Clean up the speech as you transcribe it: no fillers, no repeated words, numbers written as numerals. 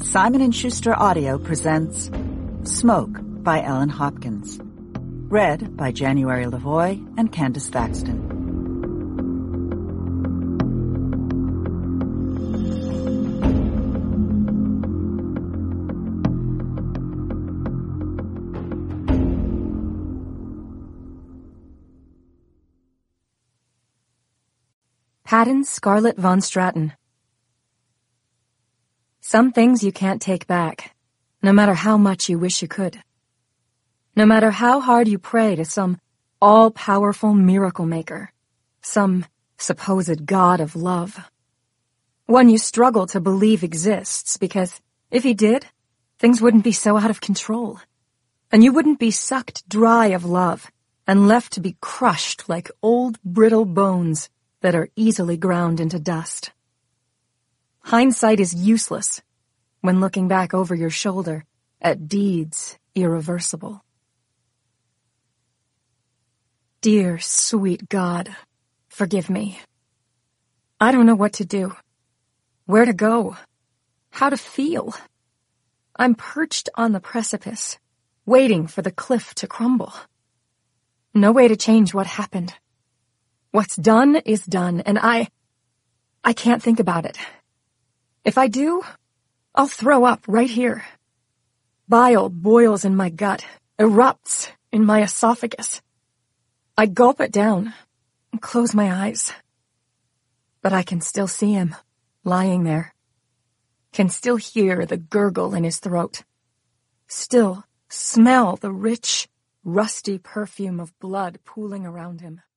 Simon & Schuster Audio presents Smoke by Ellen Hopkins. Read by January Lavoie and Candace Thaxton. Patton Scarlett von Straten. Some things you can't take back, no matter how much you wish you could. No matter how hard you pray to some all-powerful miracle maker, some supposed god of love. One you struggle to believe exists because, if he did, things wouldn't be so out of control. And you wouldn't be sucked dry of love and left to be crushed like old brittle bones that are easily ground into dust. Hindsight is useless when looking back over your shoulder at deeds irreversible. Dear, sweet God, forgive me. I don't know what to do, where to go, how to feel. I'm perched on the precipice, waiting for the cliff to crumble. No way to change what happened. What's done is done, and I can't think about it. If I do, I'll throw up right here. Bile boils in my gut, erupts in my esophagus. I gulp it down and close my eyes. But I can still see him, lying there. Can still hear the gurgle in his throat. Still smell the rich, rusty perfume of blood pooling around him.